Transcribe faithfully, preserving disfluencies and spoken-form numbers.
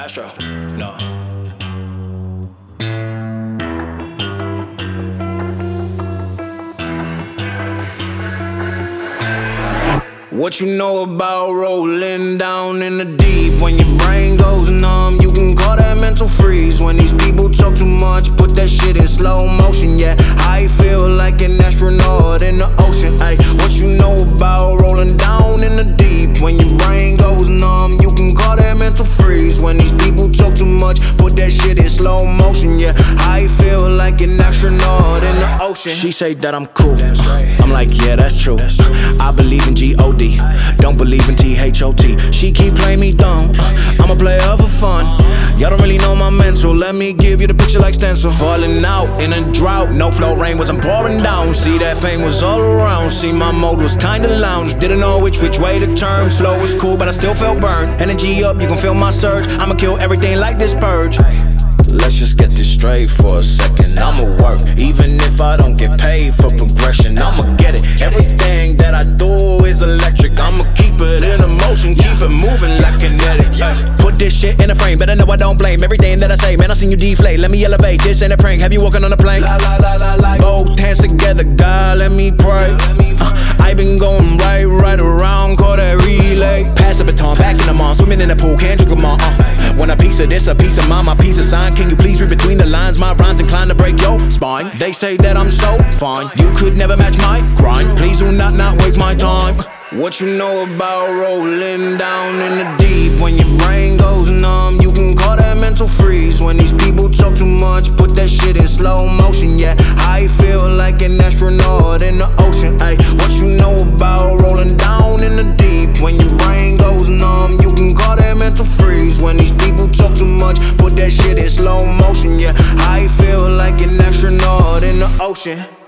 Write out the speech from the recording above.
Astro, no. What you know about rolling down in the deep? When your brain goes numb, you can call that mental freeze. When these people talk too much, put that shit in slow motion. Yeah, I feel like an astronaut in the ocean. Ay, what you know about rolling down in the deep? When your brain goes numb, you can call that mental freeze. When these people talk too much, put that shit in slow motion. Yeah, I feel like an astronaut in the ocean. She say that I'm cool, I'm like, yeah, that's true. I believe in G O D, don't believe in T H O T. She keep playing me dumb, I'm a player for fun. Y'all don't really know my mental, let me give you the picture like stencil. Falling out in a drought, no flow rain wasn't pouring down. See, that pain was all around, see my mode was kinda lounge. Didn't know which which way to turn, flow was cool but I still felt burned. Energy up, you can feel my surge, I'ma kill everything like this purge. Let's just get this straight for a second. I'ma work, even if I don't get paid for progression. I'ma get it, everything that I do is electric. I'ma keep it in motion, keep it moving like kinetic. Put this shit in a frame, better know I don't blame everything that I say. Man, I seen you deflate, let me elevate. This ain't a prank, have you walking on a plane? Both hands together, God, let me pray. uh, I been going right, right around, call that relay. Pass the baton, back in the mall, swimming in the pool, can't drink them all. uh. Want a piece of this, a piece of mine, my piece of sign. Can you please read between the lines? My rhymes inclined to break your spine. They say that I'm so fine, you could never match my grind. Please do not not waste my time. What you know about rolling down in the deep? When your brain goes numb, you can call that mental freeze. When these people talk too much, put that shit in slow motion. Yeah, I feel like an astronaut in the ocean. Ay, what you know about rolling down in the deep? When your brain goes numb, you can call that mental freeze. When these people talk too much, put that shit in slow motion. Yeah, I feel like an astronaut in the ocean.